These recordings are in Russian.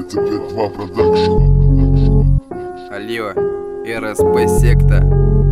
РСП-2 продакшн. Алло, РСП секта.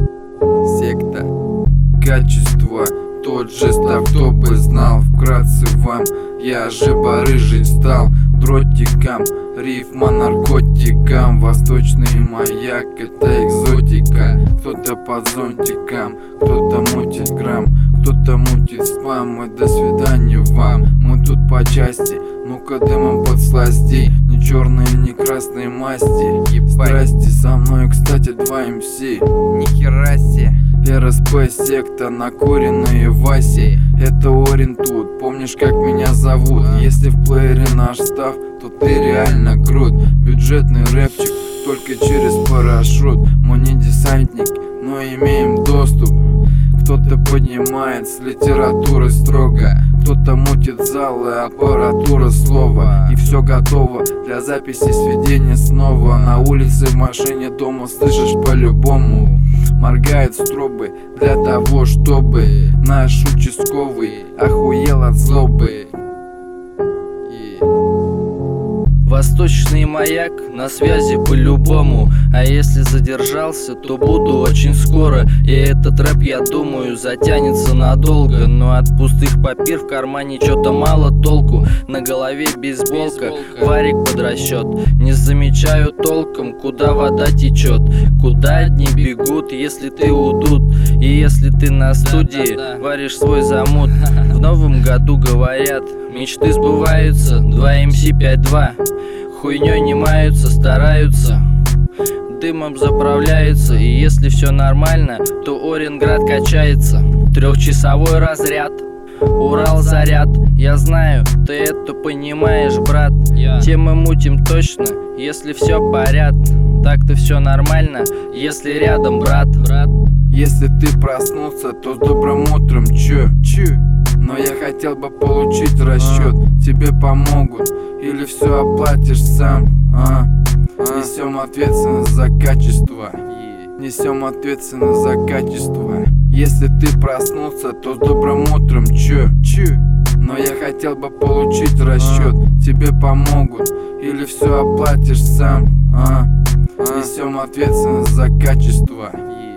Качество тот же став, кто бы знал. Вкратце вам, я же барыжить стал дротикам, рифма наркотикам. Восточный маяк — это экзотика. Кто-то под зонтиком, кто-то мутит грамм, кто-то мутит спам. И до свидания вам, мы тут по части. Ну-ка дымом подсласти, ни черные, ни красные масти. Здрасте, со мной, кстати, 2 МС. Нихера себе. РСП секта, накуренные Васи. Это Орин тут, помнишь, как меня зовут? Если в плеере наш став, то ты реально крут. Бюджетный рэпчик, только через парашют. Мы не десантник, но имеем доступ. Кто-то поднимает с литературы строго, кто-то мутит залы, аппаратура слова. И все готово для записи сведения снова. На улице, в машине, дома слышишь по-любому. Моргают стробы для того, чтобы наш участковый охуел от злобы. Восточный маяк на связи по-любому. А если задержался, то буду очень скоро. И этот рэп, я думаю, затянется надолго. Но от пустых папир в кармане чё-то мало толку. На голове бейсболка, варик под расчет. Не замечаю толком, куда вода течет, куда одни бегут, если ты удут. И если ты на студии варишь свой замут. В новом году говорят, мечты сбываются. 2 МС 5-2 хуйней не маются, стараются, дымом заправляются. И если все нормально, то Оринград качается. 3-часовой разряд, Урал заряд. Я знаю, ты это понимаешь, брат. Темы мутим точно, если все поряд. Так-то все нормально, если рядом, брат. Если ты проснулся, то с добрым утром, чё? Но я хотел бы получить расчет. Тебе помогут или все оплатишь сам? Несем ответственность за качество. Несем ответственность за качество. Если ты проснулся, то с добрым утром, чё? Но я хотел бы получить расчет. Тебе помогут или все оплатишь сам? Несем ответственность за качество.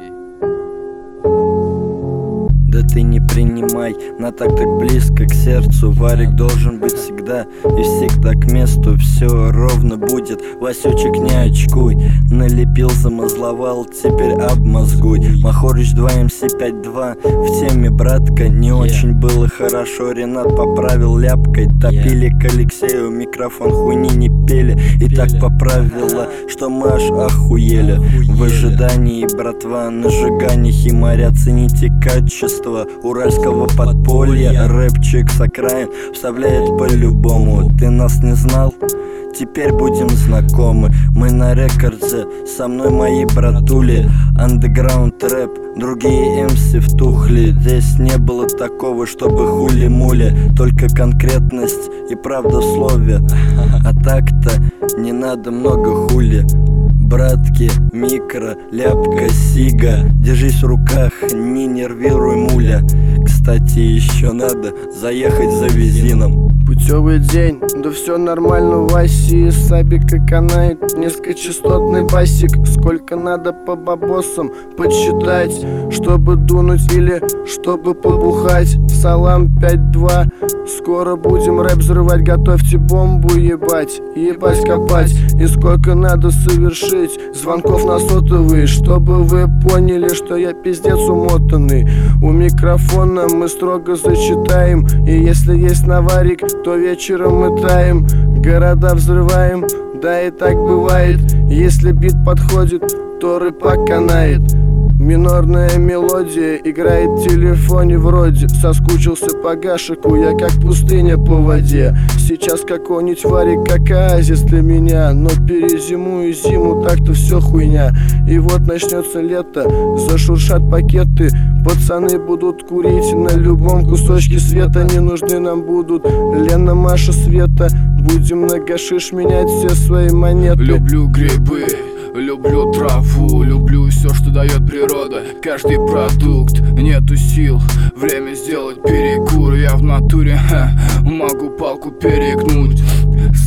Да ты не принимай, на так близко к сердцу. Варик должен быть всегда и всегда к месту. Все ровно будет, Васючек, не очкуй. Налепил, замозловал, теперь обмозгуй. Махорыч 2 МС 5-2 в теме, братка. Не очень было хорошо, Ренат поправил ляпкой. Топили к Алексею, микрофон хуйни не пели. И так поправила, что мы аж охуели. В ожидании, братва, нажигание химаря. Цените качество уральского подполья. Рэпчик с окраин вставляет по-любому. Ты нас не знал? Теперь будем знакомы. Мы на рекорде, со мной мои братули. Андеграунд рэп, другие МС втухли. Здесь не было такого, чтобы хули-мули. Только конкретность и правда в слове. А так-то не надо много хули. Братки, микро, ляпка, сига. Держись в руках, не нервируй муля. Кстати, еще надо заехать за визином. Путевый день, да все нормально, Васи. Сабика канает, низкочастотный басик. Сколько надо по бабосам подсчитать, чтобы дунуть или чтобы побухать. Салам 5-2, скоро будем рэп взрывать. Готовьте бомбу, ебать копать. И сколько надо совершить звонков на сотовый, чтобы вы поняли, что я пиздец умотанный. У микрофона мы строго зачитаем. И если есть наварик, то вечером мы таем. Города взрываем, да и так бывает. Если бит подходит, то рэпак канает. Минорная мелодия играет в телефоне вроде. Соскучился по гашику, я как пустыня по воде. Сейчас какой-нибудь варик, как оазис для меня. Но перезимую зиму, так-то все хуйня. И вот начнется лето, зашуршат пакеты. Пацаны будут курить на любом кусочке света. Не нужны нам будут Лена, Маша, Света. Будем на гашиш менять все свои монеты. Люблю грибы, люблю траву, люблю все, что дает природа. Каждый продукт, нету сил, время сделать перекур. Я в натуре, могу палку перегнуть.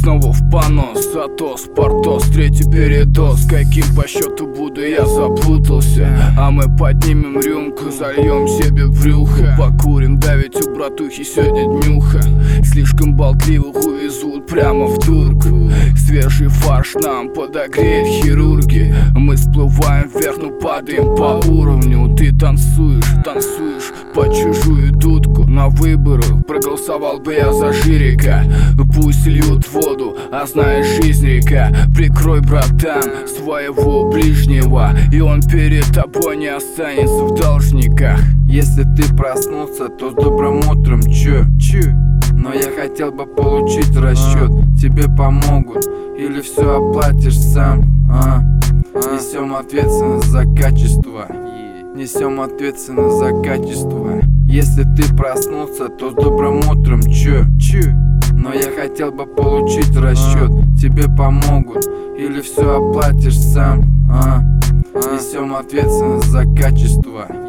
снова в понос. Атос, Портос, третий передоз. Каким по счету буду, я запутался. А мы поднимем рюмку, зальем себе в брюхо. Покурим, да ведь у братухи сегодня днюха. Слишком болтливых увезут прямо в турку. Свежий фарш нам подогреют хирурги. Мы всплываем вверх, но падаем по уровню. Ты танцуешь, танцуешь под чужую дудку. На выборах проголосовал бы я за Жирика. Пусть льют воду, а знаешь, жизнь река. Прикрой, братан, своего ближнего, и он перед тобой не останется в должниках. Если ты проснулся, то с добрым утром, чё? Но я хотел бы получить расчет. Тебе помогут или все оплатишь сам? Несем ответственность за качество. Несем ответственность за качество. Если ты проснулся, то с добрым утром, чё? Но я хотел бы получить расчет. Тебе помогут или все оплатишь сам? Несем ответственность за качество.